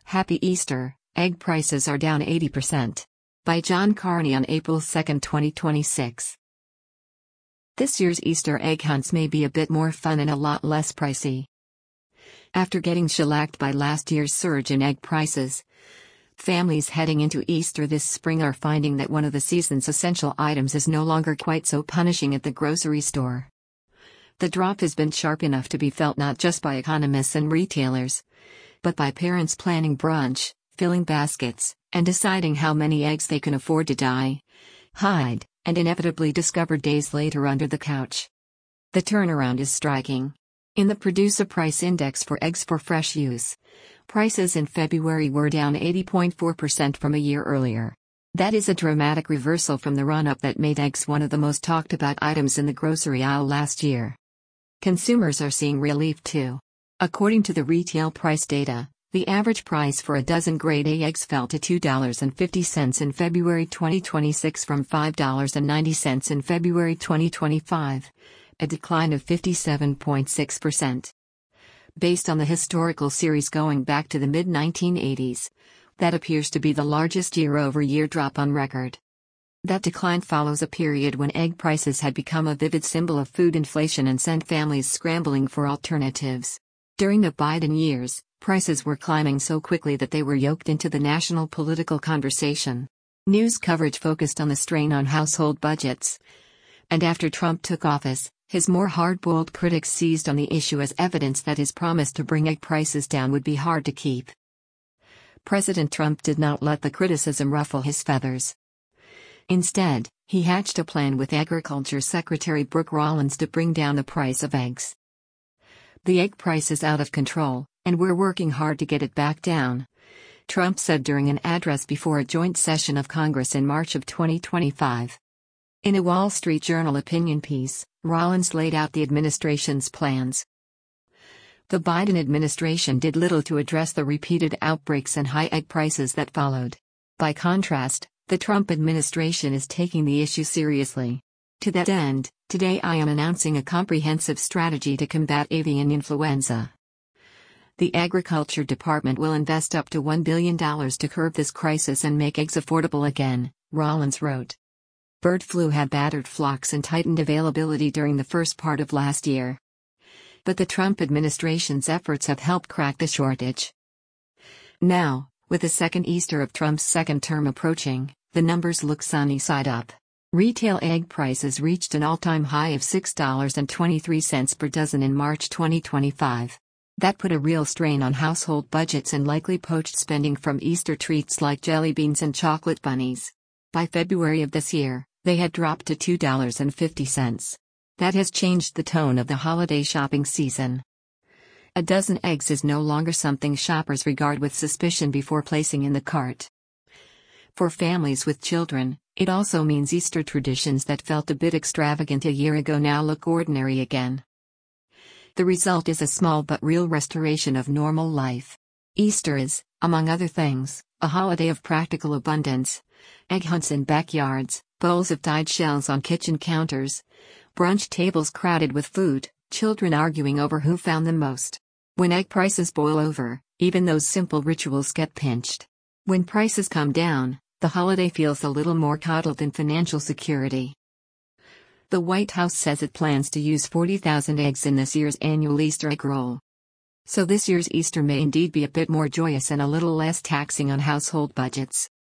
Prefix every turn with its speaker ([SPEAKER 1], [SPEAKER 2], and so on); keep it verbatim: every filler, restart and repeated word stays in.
[SPEAKER 1] Happy Easter, egg prices are down eighty percent. By John Carney on April second, twenty twenty-six. This year's Easter egg hunts may be a bit more fun and a lot less pricey. After getting shellacked by last year's surge in egg prices, families heading into Easter this spring are finding that one of the season's essential items is no longer quite so punishing at the grocery store. The drop has been sharp enough to be felt not just by economists and retailers, but by parents planning brunch, filling baskets, and deciding how many eggs they can afford to dye, hide, and inevitably discover days later under the couch. The turnaround is striking. In the Producer Price Index for eggs for fresh use, prices in February were down eighty point four percent from a year earlier. That is a dramatic reversal from the run-up that made eggs one of the most talked about items in the grocery aisle last year. Consumers are seeing relief too. According to the retail price data, the average price for a dozen grade A eggs fell to two dollars and fifty cents in February twenty twenty-six from five dollars and ninety cents in February twenty twenty-five, a decline of fifty-seven point six percent. Based on the historical series going back to the mid nineteen eighties, that appears to be the largest year-over-year drop on record. That decline follows a period when egg prices had become a vivid symbol of food inflation and sent families scrambling for alternatives. During the Biden years, prices were climbing so quickly that they were yoked into the national political conversation. News coverage focused on the strain on household budgets. And after Trump took office, his more hard-boiled critics seized on the issue as evidence that his promise to bring egg prices down would be hard to keep. President Trump did not let the criticism ruffle his feathers. Instead, he hatched a plan with Agriculture Secretary Brooke Rollins to bring down the price of eggs. "The egg price is out of control, and we're working hard to get it back down," Trump said during an address before a joint session of Congress in March of twenty twenty-five. In a Wall Street Journal opinion piece, Rollins laid out the administration's plans. The Biden administration did little to address the repeated outbreaks and high egg prices that followed. By contrast, the Trump administration is taking the issue seriously. To that end, today I am announcing a comprehensive strategy to combat avian influenza. The Agriculture Department will invest up to one billion dollars to curb this crisis and make eggs affordable again, Rollins wrote. Bird flu had battered flocks and tightened availability during the first part of last year. But the Trump administration's efforts have helped crack the shortage. Now, with the second Easter of Trump's second term approaching, the numbers look sunny side up. Retail egg prices reached an all-time high of six dollars and twenty-three cents per dozen in March twenty twenty-five. That put a real strain on household budgets and likely poached spending from Easter treats like jelly beans and chocolate bunnies. By February of this year, they had dropped to two dollars and fifty cents. That has changed the tone of the holiday shopping season. A dozen eggs is no longer something shoppers regard with suspicion before placing in the cart. For families with children, it also means Easter traditions that felt a bit extravagant a year ago now look ordinary again. The result is a small but real restoration of normal life. Easter is, among other things, a holiday of practical abundance. Egg hunts in backyards, bowls of dyed shells on kitchen counters, brunch tables crowded with food, children arguing over who found them most. When egg prices boil over, even those simple rituals get pinched. When prices come down, the holiday feels a little more coddled in financial security. The White House says it plans to use forty thousand eggs in this year's annual Easter egg roll. So this year's Easter may indeed be a bit more joyous and a little less taxing on household budgets.